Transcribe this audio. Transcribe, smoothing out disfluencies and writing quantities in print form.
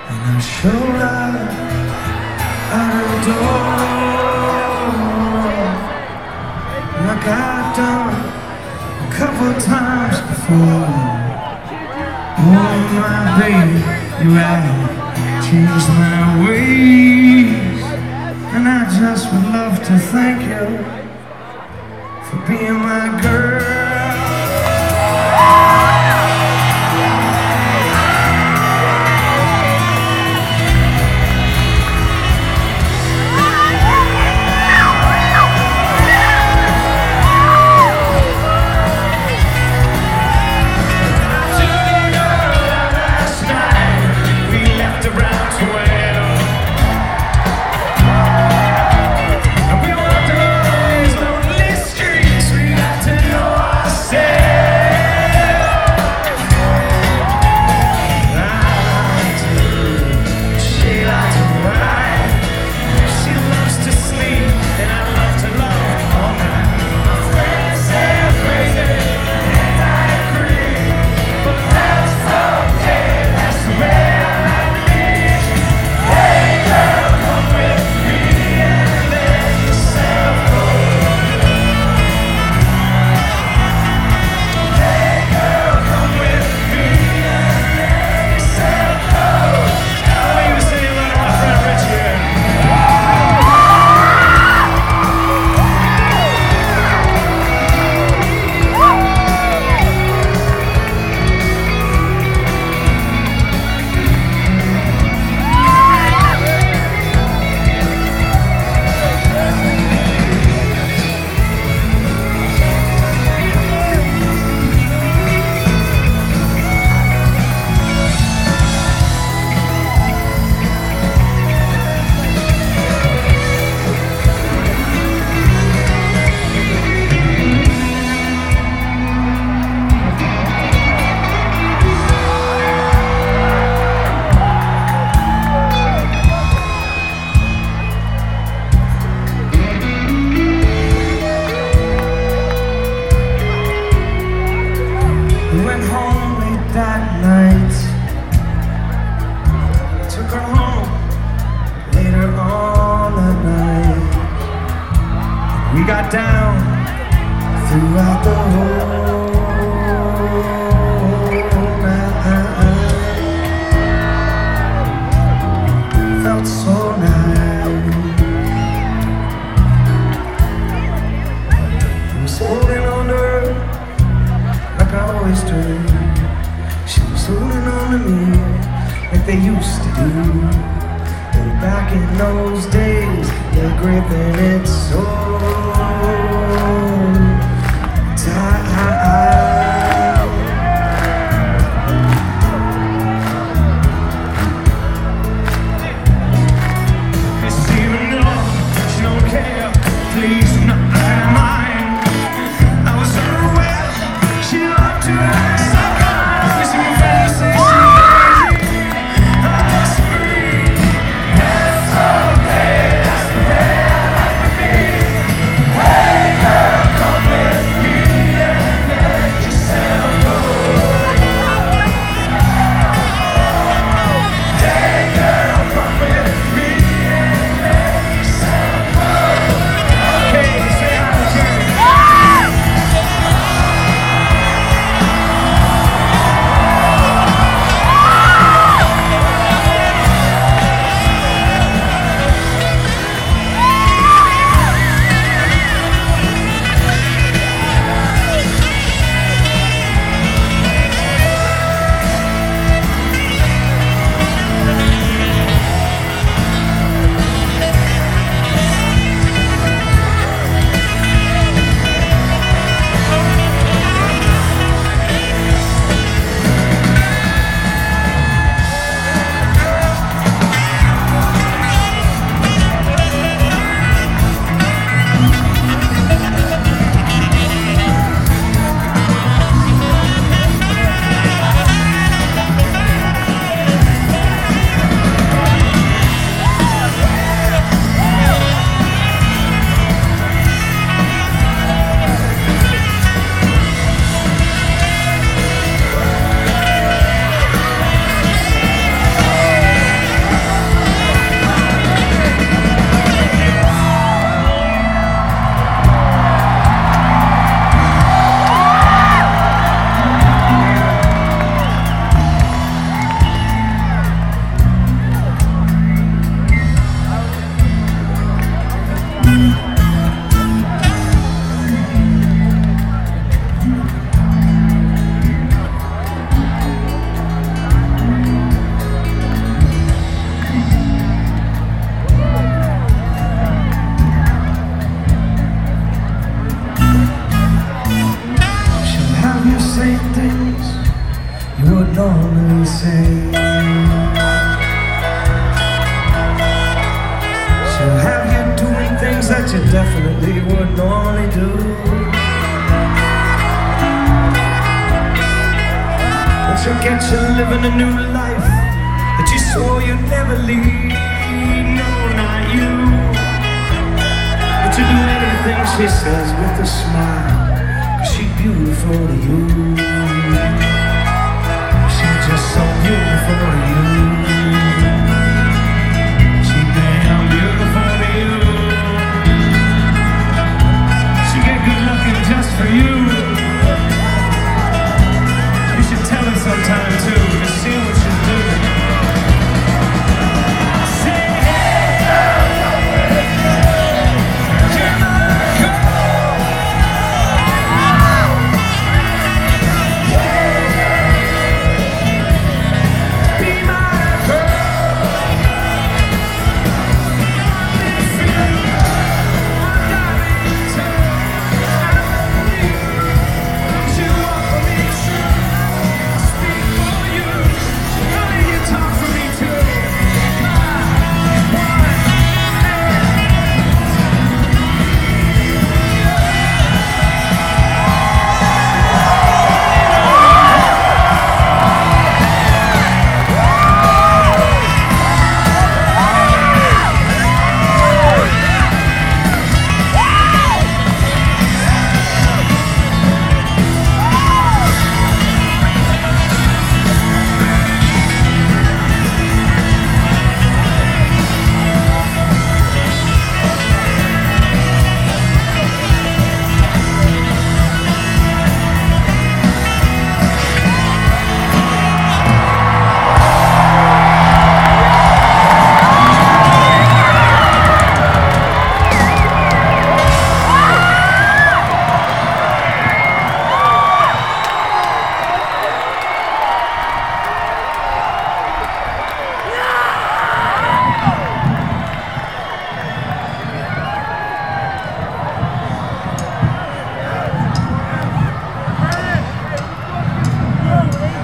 And I showed up at her door, like I've done a couple times before. Oh my baby, you have changed my ways, and I just would love to thank you for being my girl. Went home late that night, took her home later on that night. We got down throughout the whole night. Felt so nice. I was holding on to her like I always do. She was holding on to me like they used to do. And back in those days, they're gripping it so tight. It's even though she don't care, please do not mind. I was unaware she loved to act so kind. Listen to me say she crazy. I must agree. That's okay, that's the way I like to be. definitely would normally do. But you get to living a new life that you swore you'd never leave. No, not you. But you do anything she says with a smile, 'cause she's beautiful to you. She's just so beautiful to you.